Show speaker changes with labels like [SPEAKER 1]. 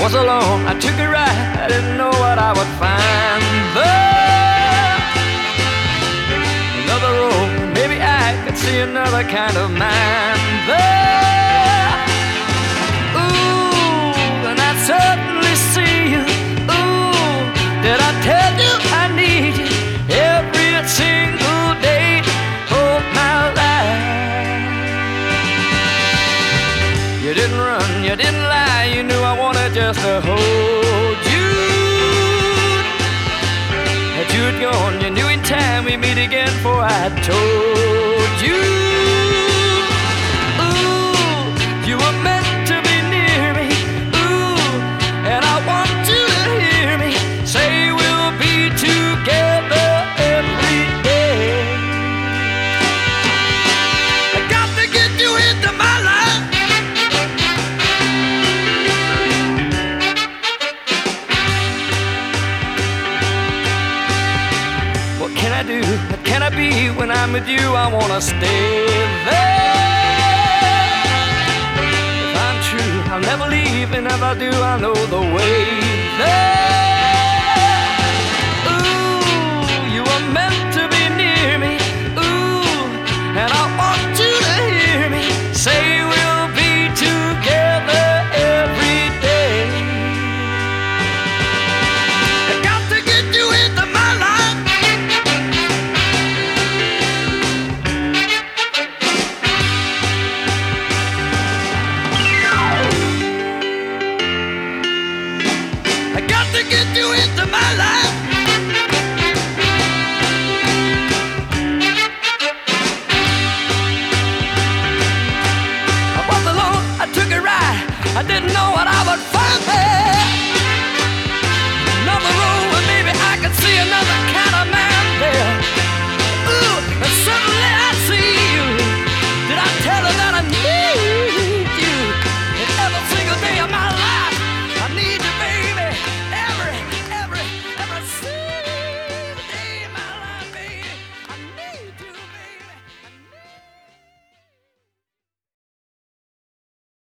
[SPEAKER 1] was alone, I took a ride, I didn't know what I would find there. Another road, maybe I could see another kind of man there. Ooh, and I'd certainly see you. Ooh, did I tell you I need you every single day of my life? You didn't run, you didn't lie, you knew I wanted just to hold you. Had you had gone, you knew in time we'd meet again, for I told you. Ooh, you were meant to be near me. Ooh, and I want you to hear me say we'll be together every day. I got to get you into my life. What can I do? What can I be? When I'm with you, I wanna stay there. If I'm true, I'll never leave, and if I do, I know the way there.